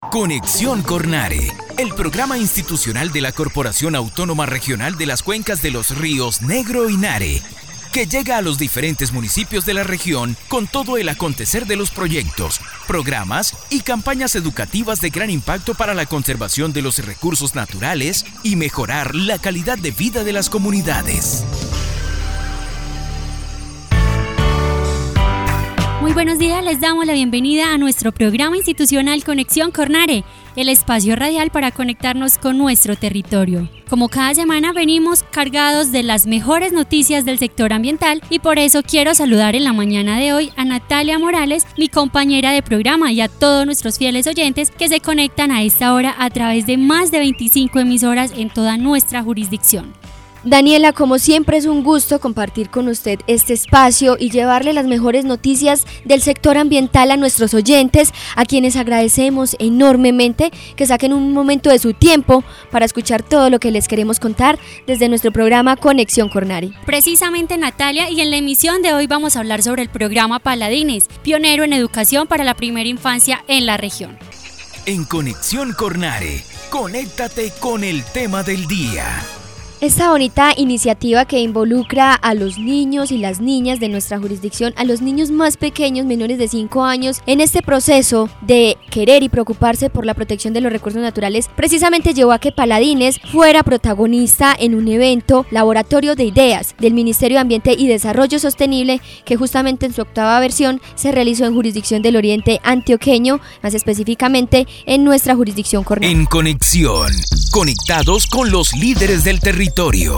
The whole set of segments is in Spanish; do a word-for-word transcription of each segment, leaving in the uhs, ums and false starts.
Conexión Cornare, el programa institucional de la Corporación Autónoma Regional de las Cuencas de los Ríos Negro y Nare, que llega a los diferentes municipios de la región con todo el acontecer de los proyectos, programas y campañas educativas de gran impacto para la conservación de los recursos naturales y mejorar la calidad de vida de las comunidades. Muy buenos días, les damos la bienvenida a nuestro programa institucional Conexión Cornare, el espacio radial para conectarnos con nuestro territorio. Como cada semana venimos cargados de las mejores noticias del sector ambiental y por eso quiero saludar en la mañana de hoy a Natalia Morales, mi compañera de programa, y a todos nuestros fieles oyentes que se conectan a esta hora a través de más de veinticinco emisoras en toda nuestra jurisdicción. Daniela, como siempre es un gusto compartir con usted este espacio y llevarle las mejores noticias del sector ambiental a nuestros oyentes, a quienes agradecemos enormemente que saquen un momento de su tiempo para escuchar todo lo que les queremos contar desde nuestro programa Conexión Cornare. Precisamente, Natalia, y en la emisión de hoy vamos a hablar sobre el programa Paladines, pionero en educación para la primera infancia en la región. En Conexión Cornare, conéctate con el tema del día. Esta bonita iniciativa que involucra a los niños y las niñas de nuestra jurisdicción, a los niños más pequeños, menores de cinco años, en este proceso de querer y preocuparse por la protección de los recursos naturales, precisamente llevó a que Paladines fuera protagonista en un evento Laboratorio de Ideas del Ministerio de Ambiente y Desarrollo Sostenible, que justamente en su octava versión se realizó en jurisdicción del Oriente Antioqueño, más específicamente en nuestra jurisdicción Cornare. En Conexión, conectados con los líderes del territorio.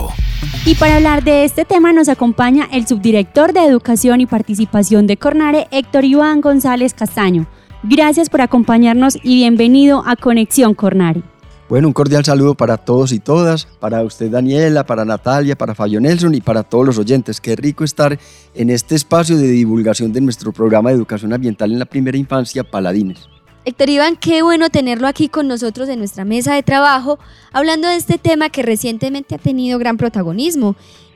Y para hablar de este tema nos acompaña el subdirector de Educación y Participación de Cornare, Héctor Iván González Castaño. Gracias por acompañarnos y bienvenido a Conexión Cornare. Bueno, un cordial saludo para todos y todas, para usted Daniela, para Natalia, para Fabio Nelson y para todos los oyentes. Qué rico estar en este espacio de divulgación de nuestro programa de educación ambiental en la primera infancia, Paladines. Héctor Iván, qué bueno tenerlo aquí con nosotros en nuestra mesa de trabajo, hablando de este tema que recientemente ha tenido gran protagonismo.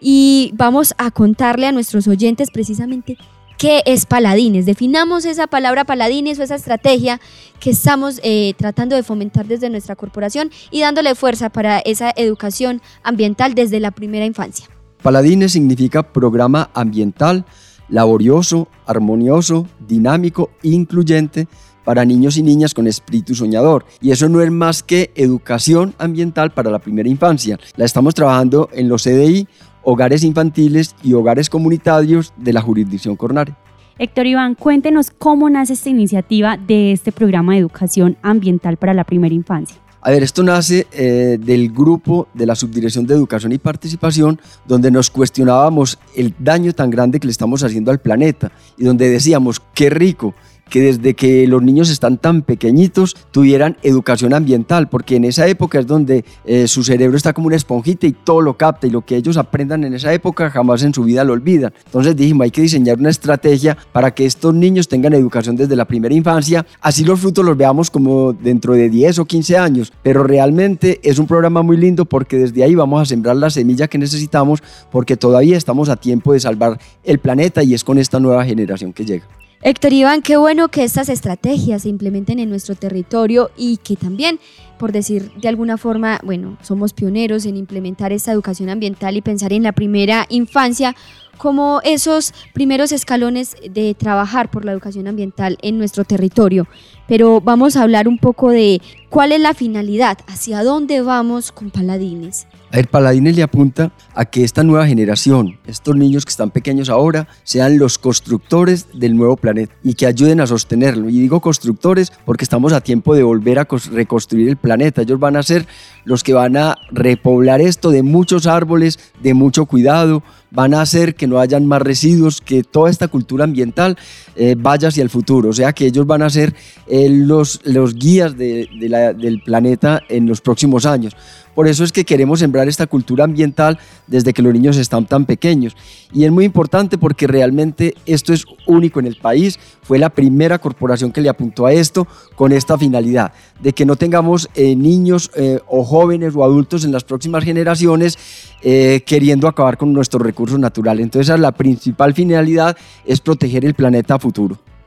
Y vamos a contarle a nuestros oyentes precisamente qué es Paladines. Definamos esa palabra Paladines o esa estrategia que estamos eh, tratando de fomentar desde nuestra corporación y dándole fuerza para esa educación ambiental desde la primera infancia. Paladines significa programa ambiental, laborioso, armonioso, dinámico, incluyente, para niños y niñas con espíritu soñador. Y eso no es más que educación ambiental para la primera infancia. La estamos trabajando en los C D I, hogares infantiles y hogares comunitarios de la jurisdicción Cornare. Héctor Iván, cuéntenos cómo nace esta iniciativa de este programa de educación ambiental para la primera infancia. A ver, esto nace eh, del grupo de la Subdirección de Educación y Participación, donde nos cuestionábamos el daño tan grande que le estamos haciendo al planeta y donde decíamos, qué rico que desde que los niños están tan pequeñitos tuvieran educación ambiental, porque en esa época es donde eh, su cerebro está como una esponjita y todo lo capta, y lo que ellos aprendan en esa época jamás en su vida lo olvidan. Entonces dijimos, hay que diseñar una estrategia para que estos niños tengan educación desde la primera infancia, así los frutos los veamos como dentro de diez o quince años, pero realmente es un programa muy lindo porque desde ahí vamos a sembrar la semilla que necesitamos, porque todavía estamos a tiempo de salvar el planeta y es con esta nueva generación que llega. Héctor Iván, qué bueno que estas estrategias se implementen en nuestro territorio y que también, por decir de alguna forma, bueno, somos pioneros en implementar esta educación ambiental y pensar en la primera infancia como esos primeros escalones de trabajar por la educación ambiental en nuestro territorio. Pero vamos a hablar un poco de cuál es la finalidad, hacia dónde vamos con Paladines. A ver, Paladines le apunta a que esta nueva generación, estos niños que están pequeños ahora, sean los constructores del nuevo planeta y que ayuden a sostenerlo. Y digo constructores porque estamos a tiempo de volver a reconstruir el planeta. Ellos van a ser los que van a repoblar esto de muchos árboles, de mucho cuidado, van a hacer que no hayan más residuos, que toda esta cultura ambiental eh, vaya hacia el futuro. O sea que ellos van a ser eh, los, los guías de, de la, del planeta en los próximos años. Por eso es que queremos sembrar esta cultura ambiental desde que los niños están tan pequeños. Y es muy importante porque realmente esto es único en el país. Fue la primera corporación que le apuntó a esto con esta finalidad, de que no tengamos eh, niños eh, o jóvenes o adultos en las próximas generaciones eh, queriendo acabar con nuestros recursos naturales. Entonces la principal finalidad es proteger el planeta a futuro.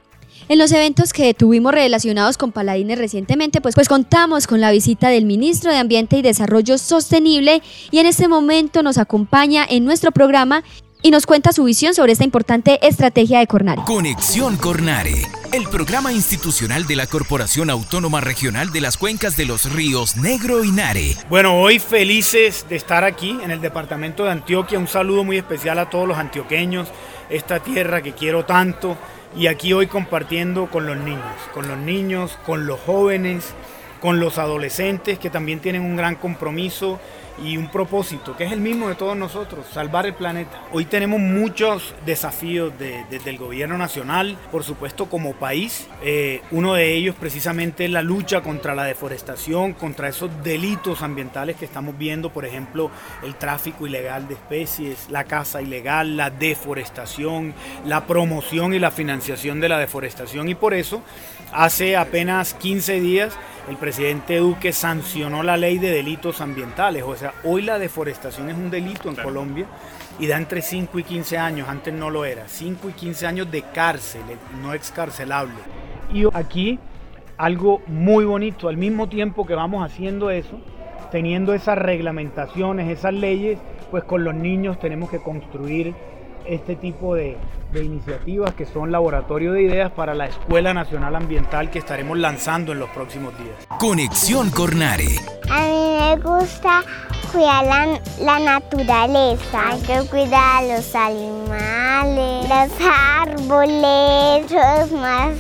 En los eventos que tuvimos relacionados con Paladines recientemente, pues, pues contamos con la visita del Ministro de Ambiente y Desarrollo Sostenible y en este momento nos acompaña en nuestro programa y nos cuenta su visión sobre esta importante estrategia de Cornare. Conexión Cornare, el programa institucional de la Corporación Autónoma Regional de las Cuencas de los Ríos Negro y Nare. Bueno, hoy felices de estar aquí en el departamento de Antioquia. Un saludo muy especial a todos los antioqueños, esta tierra que quiero tanto. Y aquí hoy compartiendo con los niños, con los niños, con los jóvenes, con los adolescentes que también tienen un gran compromiso y un propósito, que es el mismo de todos nosotros, salvar el planeta. Hoy tenemos muchos desafíos de, desde el gobierno nacional, por supuesto como país. Eh, uno de ellos precisamente es la lucha contra la deforestación, contra esos delitos ambientales que estamos viendo, por ejemplo, el tráfico ilegal de especies, la caza ilegal, la deforestación, la promoción y la financiación de la deforestación. Y por eso, hace apenas quince días, el presidente Duque sancionó la ley de delitos ambientales. O sea, hoy la deforestación es un delito en claro. Colombia y da entre cinco y quince años, antes no lo era, cinco y quince años de cárcel, no excarcelable. Y aquí algo muy bonito, al mismo tiempo que vamos haciendo eso, teniendo esas reglamentaciones, esas leyes, pues con los niños tenemos que construir este tipo de, de iniciativas que son laboratorio de ideas para la Escuela Nacional Ambiental que estaremos lanzando en los próximos días. Conexión Cornare. A mí me gusta cuidar la, la naturaleza. Hay que cuidar los animales, los árboles, los más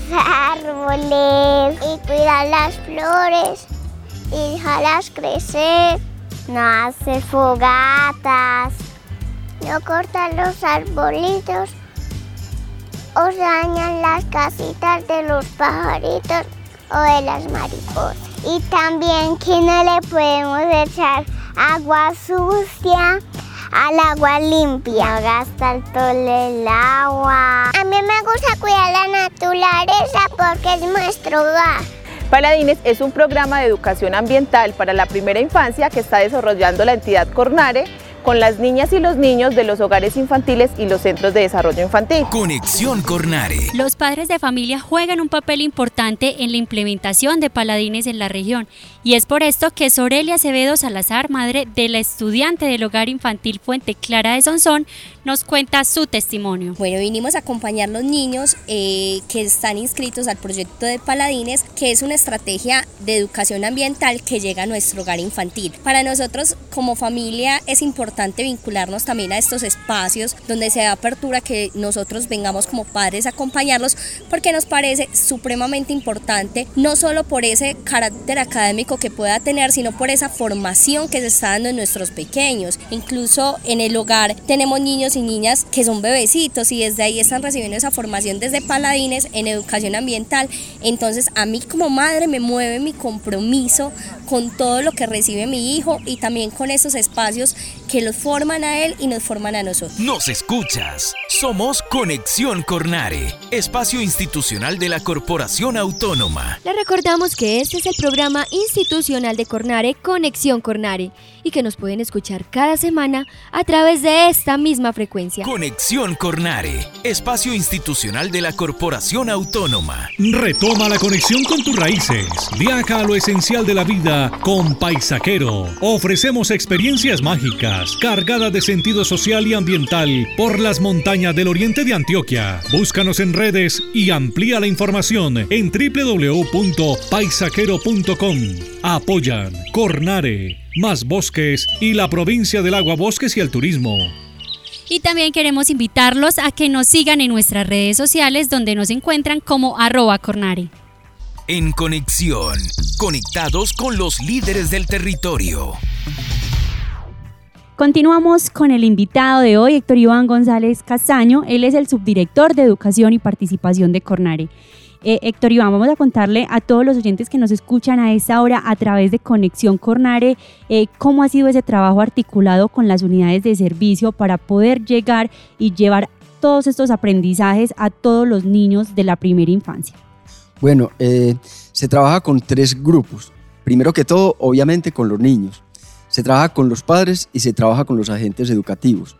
árboles y cuidar las flores y dejarlas crecer. No hacer fogatas. No cortan los arbolitos o dañan las casitas de los pajaritos o de las mariposas. Y también que no le podemos echar agua sucia al agua limpia. No gastar todo el agua. A mí me gusta cuidar la naturaleza porque es nuestro hogar. Paladines es un programa de educación ambiental para la primera infancia que está desarrollando la entidad Cornare con las niñas y los niños de los hogares infantiles y los centros de desarrollo infantil. Conexión Cornare. Los padres de familia juegan un papel importante en la implementación de Paladines en la región y es por esto que Sorelia Acevedo Salazar, madre de la estudiante del hogar infantil Fuente Clara de Sonsón, nos cuenta su testimonio. Bueno, vinimos a acompañar a los niños eh, que están inscritos al proyecto de Paladines, que es una estrategia de educación ambiental que llega a nuestro hogar infantil. Para nosotros como familia es importante vincularnos también a estos espacios donde se da apertura que nosotros vengamos como padres a acompañarlos, porque nos parece supremamente importante, no solo por ese carácter académico que pueda tener, sino por esa formación que se está dando en nuestros pequeños. Incluso en el hogar tenemos niños y niñas que son bebecitos y desde ahí están recibiendo esa formación desde Paladines en educación ambiental. Entonces a mí como madre me mueve mi compromiso con todo lo que recibe mi hijo y también con esos espacios que los forman a él y nos forman a nosotros. Nos escuchas. Somos Conexión Cornare, espacio institucional de la Corporación Autónoma. Les recordamos que este es el programa institucional de Cornare, Conexión Cornare, y que nos pueden escuchar cada semana a través de esta misma frecuencia. Conexión Cornare, espacio institucional de la Corporación Autónoma. Retoma la conexión con tus raíces. Viaja a lo esencial de la vida con Paisaquero. Ofrecemos experiencias mágicas, cargadas de sentido social y ambiental por las montañas del oriente de Antioquia. Búscanos en redes y amplía la información en doble u doble u doble u punto paisaquero punto com. Apoyan Cornare, Más Bosques y la Provincia del Agua, Bosques y el Turismo. Y también queremos invitarlos a que nos sigan en nuestras redes sociales donde nos encuentran como arroba Cornare. En Conexión, conectados con los líderes del territorio. Continuamos con el invitado de hoy, Héctor Iván González Castaño. Él es el subdirector de Educación y Participación de Cornare. Eh, Héctor Iván, vamos a contarle a todos los oyentes que nos escuchan a esta hora a través de Conexión Cornare eh, cómo ha sido ese trabajo articulado con las unidades de servicio para poder llegar y llevar todos estos aprendizajes a todos los niños de la primera infancia. Bueno, eh, se trabaja con tres grupos. Primero que todo, obviamente, con los niños. Se trabaja con los padres y se trabaja con los agentes educativos.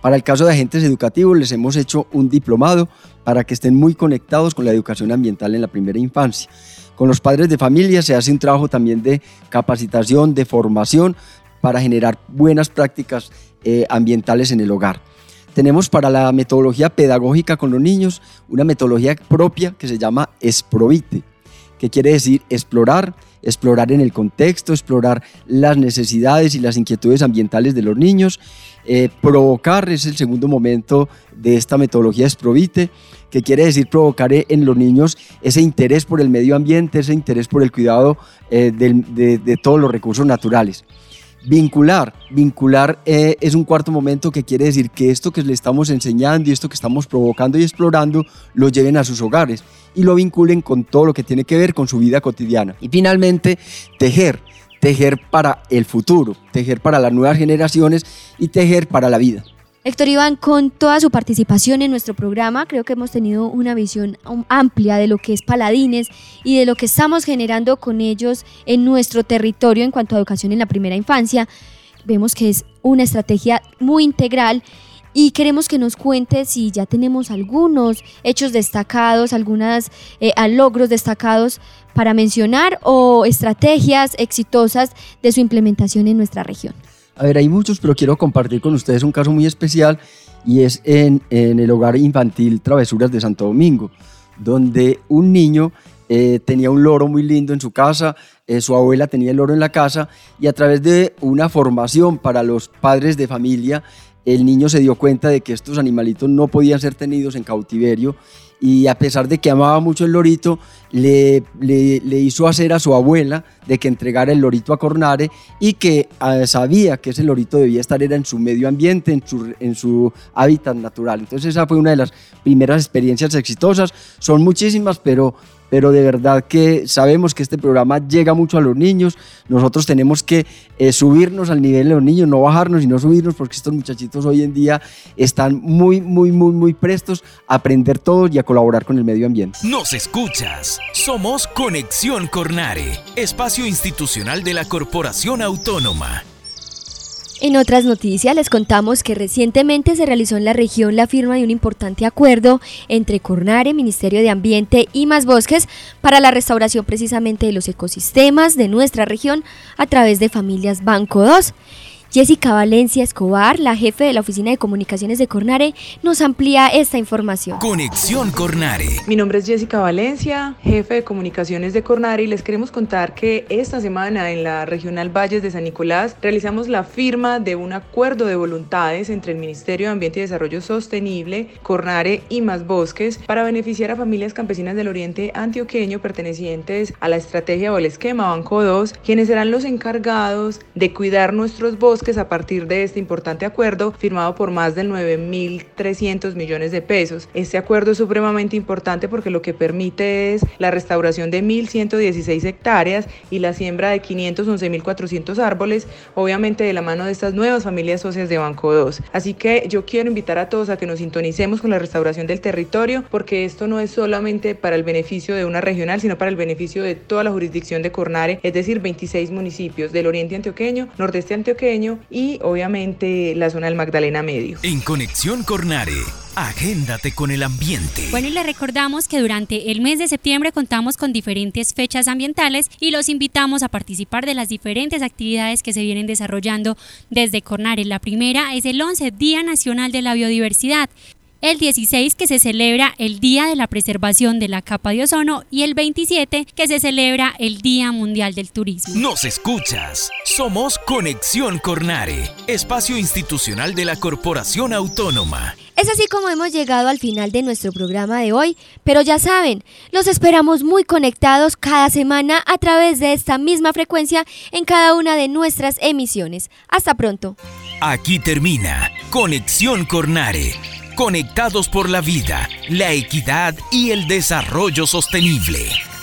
Para el caso de agentes educativos les hemos hecho un diplomado para que estén muy conectados con la educación ambiental en la primera infancia. Con los padres de familia se hace un trabajo también de capacitación, de formación para generar buenas prácticas eh, ambientales en el hogar. Tenemos para la metodología pedagógica con los niños una metodología propia que se llama Esprovite, que quiere decir explorar, explorar en el contexto, explorar las necesidades y las inquietudes ambientales de los niños. Eh, provocar es el segundo momento de esta metodología Esprovite, que quiere decir provocar en los niños ese interés por el medio ambiente, ese interés por el cuidado eh, de, de, de todos los recursos naturales. Vincular, vincular eh, es un cuarto momento que quiere decir que esto que le estamos enseñando y esto que estamos provocando y explorando lo lleven a sus hogares y lo vinculen con todo lo que tiene que ver con su vida cotidiana. Y finalmente, tejer, tejer para el futuro, tejer para las nuevas generaciones y tejer para la vida. Héctor Iván, con toda su participación en nuestro programa, creo que hemos tenido una visión amplia de lo que es Paladines y de lo que estamos generando con ellos en nuestro territorio en cuanto a educación en la primera infancia. Vemos que es una estrategia muy integral y queremos que nos cuente si ya tenemos algunos hechos destacados, algunos eh, logros destacados para mencionar o estrategias exitosas de su implementación en nuestra región. A ver, hay muchos, pero quiero compartir con ustedes un caso muy especial y es en, en el hogar infantil Travesuras de Santo Domingo, donde un niño eh, tenía un loro muy lindo en su casa, eh, su abuela tenía el loro en la casa y a través de una formación para los padres de familia, el niño se dio cuenta de que estos animalitos no podían ser tenidos en cautiverio y a pesar de que amaba mucho el lorito, le, le, le hizo hacer a su abuela de que entregara el lorito a Cornare y que uh, sabía que ese lorito debía estar era en su medio ambiente, en su, en su hábitat natural. Entonces esa fue una de las primeras experiencias exitosas. Son muchísimas, pero... pero de verdad que sabemos que este programa llega mucho a los niños. Nosotros tenemos que eh, subirnos al nivel de los niños, no bajarnos, sino subirnos, porque estos muchachitos hoy en día están muy, muy, muy, muy prestos a aprender todo y a colaborar con el medio ambiente. Nos escuchas. Somos Conexión Cornare, espacio institucional de la Corporación Autónoma. En otras noticias les contamos que recientemente se realizó en la región la firma de un importante acuerdo entre Cornare, Ministerio de Ambiente y Más Bosques para la restauración precisamente de los ecosistemas de nuestra región a través de Familias Banco dos. Jessica Valencia Escobar, la jefe de la Oficina de Comunicaciones de Cornare, nos amplía esta información. Conexión Cornare. Mi nombre es Jessica Valencia, jefe de Comunicaciones de Cornare, y les queremos contar que esta semana en la Regional Valles de San Nicolás realizamos la firma de un acuerdo de voluntades entre el Ministerio de Ambiente y Desarrollo Sostenible, Cornare y Más Bosques para beneficiar a familias campesinas del oriente antioqueño pertenecientes a la estrategia o el esquema Banco dos, quienes serán los encargados de cuidar nuestros bosques a partir de este importante acuerdo firmado por más de nueve mil trescientos millones de pesos. Este acuerdo es supremamente importante porque lo que permite es la restauración de mil ciento dieciséis hectáreas y la siembra de quinientos once mil cuatrocientos árboles, obviamente de la mano de estas nuevas familias socias de Banco dos. Así que yo quiero invitar a todos a que nos sintonicemos con la restauración del territorio, porque esto no es solamente para el beneficio de una regional, sino para el beneficio de toda la jurisdicción de Cornare, es decir, veintiséis municipios del oriente antioqueño, nordeste antioqueño y obviamente la zona del Magdalena Medio. En Conexión Cornare, agéndate con el ambiente. Bueno, y les recordamos que durante el mes de septiembre contamos con diferentes fechas ambientales y los invitamos a participar de las diferentes actividades que se vienen desarrollando desde Cornare. La primera es el once, Día Nacional de la Biodiversidad. El dieciséis, que se celebra el Día de la Preservación de la Capa de Ozono, y el veintisiete, que se celebra el Día Mundial del Turismo. Nos escuchas. Somos Conexión Cornare, espacio institucional de la Corporación Autónoma. Es así como hemos llegado al final de nuestro programa de hoy, pero ya saben, los esperamos muy conectados cada semana a través de esta misma frecuencia en cada una de nuestras emisiones. Hasta pronto. Aquí termina Conexión Cornare. Conectados por la vida, la equidad y el desarrollo sostenible.